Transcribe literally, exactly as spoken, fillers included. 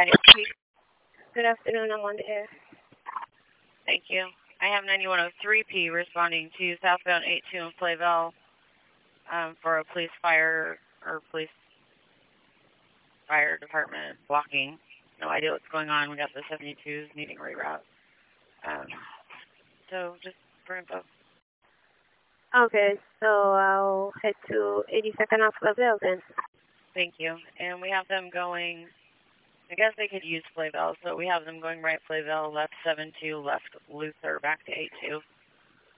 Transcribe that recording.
Good afternoon, I'm on the air. Thank you. I have ninety-one oh three P responding to southbound eighty-two in Flayville um, for a police fire or police fire department blocking. No idea what's going on. We got the seventy-twos needing reroute. Um, so just for info. Okay, so I'll head to eighty-second off Flayville then. Thank you. And we have them going, I guess they could use Flayville, so we have them going right Flayville, left seven two, left Luther, back to eight two.